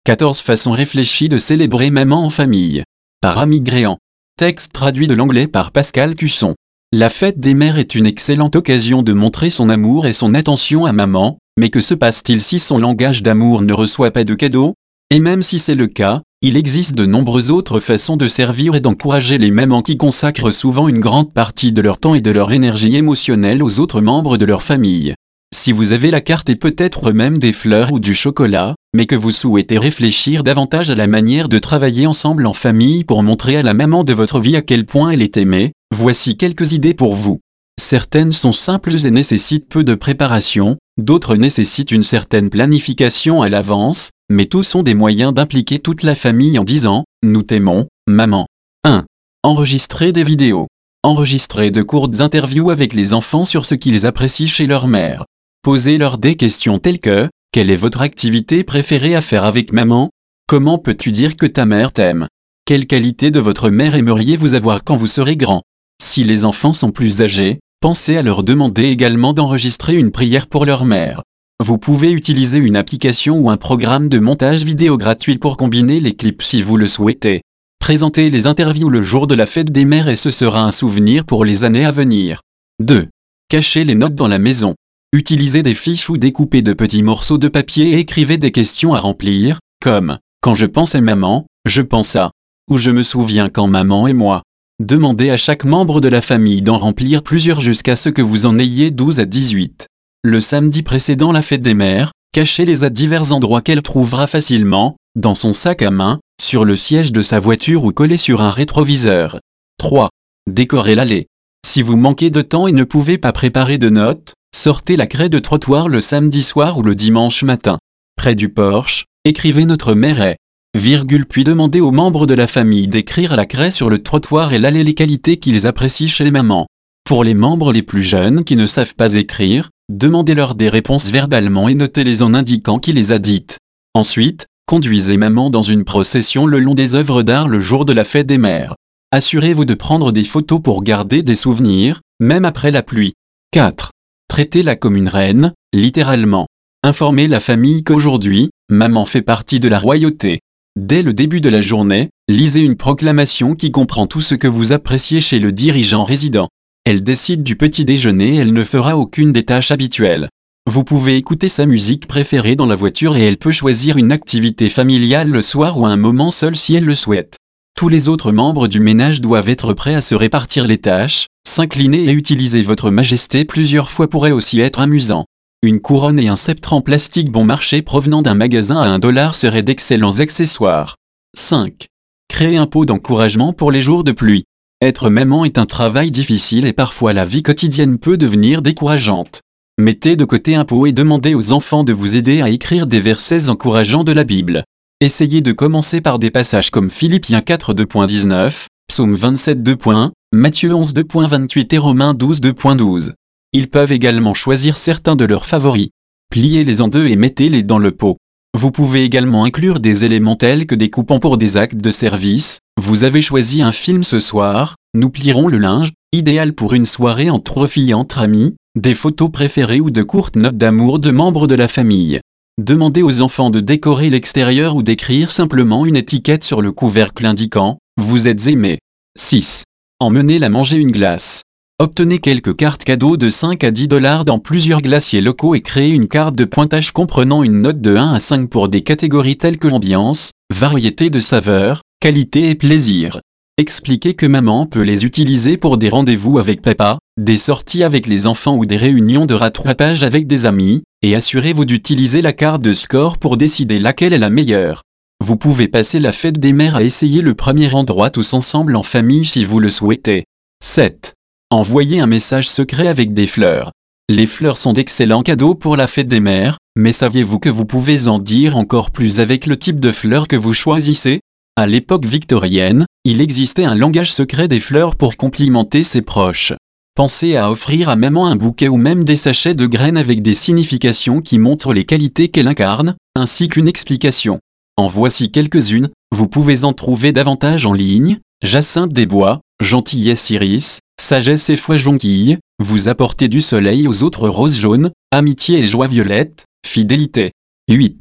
14 façons réfléchies de célébrer maman en famille. Par Ami Gréant. Texte traduit de l'anglais par Pascal Cusson. La fête des mères est une excellente occasion de montrer son amour et son attention à maman, mais que se passe-t-il si son langage d'amour ne reçoit pas de cadeaux? Et même si c'est le cas, il existe de nombreuses autres façons de servir et d'encourager les mamans qui consacrent souvent une grande partie de leur temps et de leur énergie émotionnelle aux autres membres de leur famille. Si vous avez la carte et peut-être même des fleurs ou du chocolat, mais que vous souhaitez réfléchir davantage à la manière de travailler ensemble en famille pour montrer à la maman de votre vie à quel point elle est aimée, voici quelques idées pour vous. Certaines sont simples et nécessitent peu de préparation, d'autres nécessitent une certaine planification à l'avance, mais tous sont des moyens d'impliquer toute la famille en disant « Nous t'aimons, maman ». 1. Enregistrer des vidéos. Enregistrer de courtes interviews avec les enfants sur ce qu'ils apprécient chez leur mère. Posez-leur des questions telles que « Quelle est votre activité préférée à faire avec maman? Comment peux-tu dire que ta mère t'aime? Quelle qualité de votre mère aimeriez-vous avoir quand vous serez grand ?» Si les enfants sont plus âgés, pensez à leur demander également d'enregistrer une prière pour leur mère. Vous pouvez utiliser une application ou un programme de montage vidéo gratuit pour combiner les clips si vous le souhaitez. Présentez les interviews le jour de la fête des mères et ce sera un souvenir pour les années à venir. 2. Cachez les notes dans la maison. Utilisez des fiches ou découpez de petits morceaux de papier et écrivez des questions à remplir, comme « Quand je pense à maman, je pense à » ou « Je me souviens quand maman et moi ». Demandez à chaque membre de la famille d'en remplir plusieurs jusqu'à ce que vous en ayez 12 à 18. Le samedi précédant la fête des mères, cachez-les à divers endroits qu'elle trouvera facilement, dans son sac à main, sur le siège de sa voiture ou collés sur un rétroviseur. 3. Décorez l'allée. Si vous manquez de temps et ne pouvez pas préparer de notes, sortez la craie de trottoir le samedi soir ou le dimanche matin. Près du porche, écrivez Notre mère est, puis demandez aux membres de la famille d'écrire à la craie sur le trottoir et l'allée les qualités qu'ils apprécient chez maman. Pour les membres les plus jeunes qui ne savent pas écrire, demandez-leur des réponses verbalement et notez-les en indiquant qui les a dites. Ensuite, conduisez maman dans une procession le long des œuvres d'art le jour de la fête des mères. Assurez-vous de prendre des photos pour garder des souvenirs, même après la pluie. 4. Traitez-la comme une reine, littéralement. Informez la famille qu'aujourd'hui, maman fait partie de la royauté. Dès le début de la journée, lisez une proclamation qui comprend tout ce que vous appréciez chez le dirigeant résident. Elle décide du petit déjeuner et elle ne fera aucune des tâches habituelles. Vous pouvez écouter sa musique préférée dans la voiture et elle peut choisir une activité familiale le soir ou un moment seul si elle le souhaite. Tous les autres membres du ménage doivent être prêts à se répartir les tâches, s'incliner et utiliser votre majesté plusieurs fois pourrait aussi être amusant. Une couronne et un sceptre en plastique bon marché provenant d'un magasin à $1 seraient d'excellents accessoires. 5. Créer un pot d'encouragement pour les jours de pluie. Être maman est un travail difficile et parfois la vie quotidienne peut devenir décourageante. Mettez de côté un pot et demandez aux enfants de vous aider à écrire des versets encourageants de la Bible. Essayez de commencer par des passages comme Philippiens 4:2.19, Psaume 27:2, Matthieu 11:28 et Romains 12:12. Ils peuvent également choisir certains de leurs favoris. Pliez-les en deux et mettez-les dans le pot. Vous pouvez également inclure des éléments tels que des coupons pour des actes de service. Vous avez choisi un film ce soir, nous plierons le linge, idéal pour une soirée entre filles entre amis, des photos préférées ou de courtes notes d'amour de membres de la famille. Demandez aux enfants de décorer l'extérieur ou d'écrire simplement une étiquette sur le couvercle indiquant « Vous êtes aimés ». 6. Emmenez-la manger une glace. Obtenez quelques cartes cadeaux de 5 à $10 dans plusieurs glaciers locaux et créez une carte de pointage comprenant une note de 1 à 5 pour des catégories telles que ambiance, variété de saveurs, qualité et plaisir. Expliquez que maman peut les utiliser pour des rendez-vous avec papa, des sorties avec les enfants ou des réunions de rattrapage avec des amis, et assurez-vous d'utiliser la carte de score pour décider laquelle est la meilleure. Vous pouvez passer la fête des mères à essayer le premier endroit tous ensemble en famille si vous le souhaitez. 7. Envoyez un message secret avec des fleurs. Les fleurs sont d'excellents cadeaux pour la fête des mères, mais saviez-vous que vous pouvez en dire encore plus avec le type de fleurs que vous choisissez? À l'époque victorienne, il existait un langage secret des fleurs pour complimenter ses proches. Pensez à offrir à maman un bouquet ou même des sachets de graines avec des significations qui montrent les qualités qu'elle incarne, ainsi qu'une explication. En voici quelques-unes, vous pouvez en trouver davantage en ligne. Jacinthe des bois, gentillesse iris, sagesse et foi jonquille, vous apportez du soleil aux autres roses jaunes, amitié et joie violette, fidélité. 8.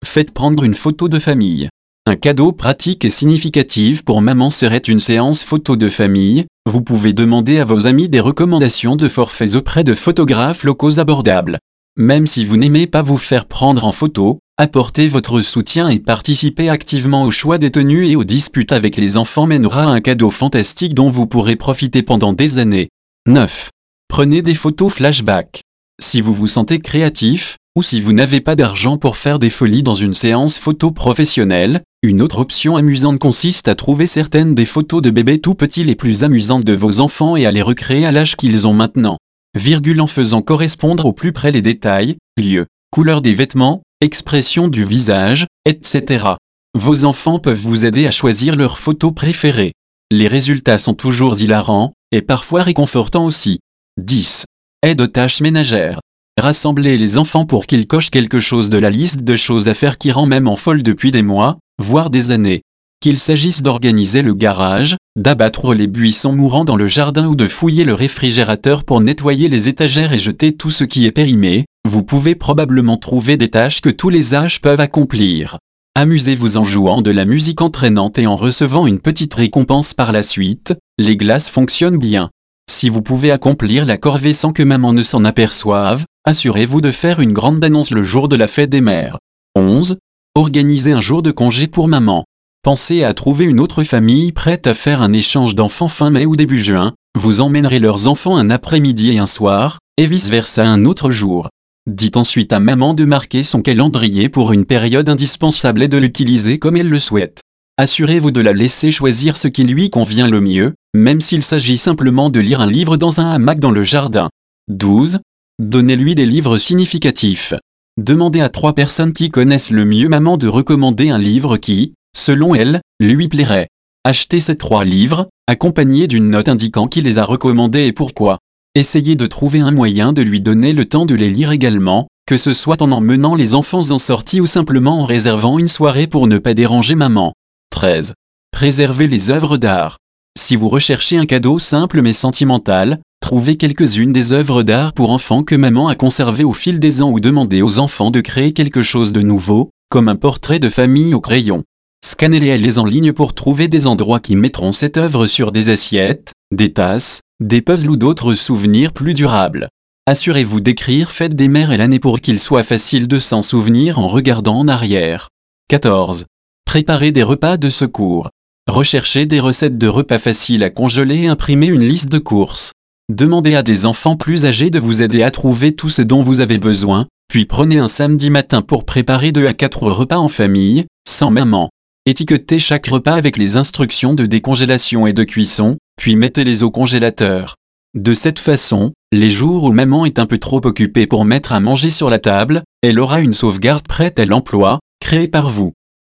Faites prendre une photo de famille. Un cadeau pratique et significatif pour maman serait une séance photo de famille. Vous pouvez demander à vos amis des recommandations de forfaits auprès de photographes locaux abordables. Même si vous n'aimez pas vous faire prendre en photo, apportez votre soutien et participez activement au choix des tenues et aux disputes avec les enfants mènera à un cadeau fantastique dont vous pourrez profiter pendant des années. 9. Prenez des photos flashback. Si vous vous sentez créatif, ou si vous n'avez pas d'argent pour faire des folies dans une séance photo professionnelle, une autre option amusante consiste à trouver certaines des photos de bébés tout petits les plus amusantes de vos enfants et à les recréer à l'âge qu'ils ont maintenant. En faisant correspondre au plus près les détails, lieu, couleur des vêtements, expression du visage, etc. Vos enfants peuvent vous aider à choisir leurs photos préférées. Les résultats sont toujours hilarants, et parfois réconfortants aussi. 10. Aide aux tâches ménagères. Rassemblez les enfants pour qu'ils cochent quelque chose de la liste de choses à faire qui rend maman folle depuis des mois, voire des années. Qu'il s'agisse d'organiser le garage, d'abattre les buissons mourants dans le jardin ou de fouiller le réfrigérateur pour nettoyer les étagères et jeter tout ce qui est périmé, vous pouvez probablement trouver des tâches que tous les âges peuvent accomplir. Amusez-vous en jouant de la musique entraînante et en recevant une petite récompense par la suite, les glaces fonctionnent bien. Si vous pouvez accomplir la corvée sans que maman ne s'en aperçoive, assurez-vous de faire une grande annonce le jour de la fête des mères. 11. Organisez un jour de congé pour maman. Pensez à trouver une autre famille prête à faire un échange d'enfants fin mai ou début juin, vous emmènerez leurs enfants un après-midi et un soir, et vice-versa un autre jour. Dites ensuite à maman de marquer son calendrier pour une période indispensable et de l'utiliser comme elle le souhaite. Assurez-vous de la laisser choisir ce qui lui convient le mieux, même s'il s'agit simplement de lire un livre dans un hamac dans le jardin. 12. Donnez-lui des livres significatifs. Demandez à 3 personnes qui connaissent le mieux maman de recommander un livre qui, selon elle, lui plairait. Achetez ces 3 livres, accompagnés d'une note indiquant qui les a recommandés et pourquoi. Essayez de trouver un moyen de lui donner le temps de les lire également, que ce soit en emmenant les enfants en sortie ou simplement en réservant une soirée pour ne pas déranger maman. 13. Préservez les œuvres d'art. Si vous recherchez un cadeau simple mais sentimental, trouvez quelques-unes des œuvres d'art pour enfants que maman a conservées au fil des ans ou demandez aux enfants de créer quelque chose de nouveau, comme un portrait de famille au crayon. Scannez-les en ligne pour trouver des endroits qui mettront cette œuvre sur des assiettes, des tasses, des puzzles ou d'autres souvenirs plus durables. Assurez-vous d'écrire Fête des mères et l'année pour qu'il soit facile de s'en souvenir en regardant en arrière. 14. Préparez des repas de secours. Recherchez des recettes de repas faciles à congeler et imprimez une liste de courses. Demandez à des enfants plus âgés de vous aider à trouver tout ce dont vous avez besoin, puis prenez un samedi matin pour préparer 2 à 4 repas en famille, sans maman. Étiquetez chaque repas avec les instructions de décongélation et de cuisson, puis mettez-les au congélateur. De cette façon, les jours où maman est un peu trop occupée pour mettre à manger sur la table, elle aura une sauvegarde prête à l'emploi, créée par vous.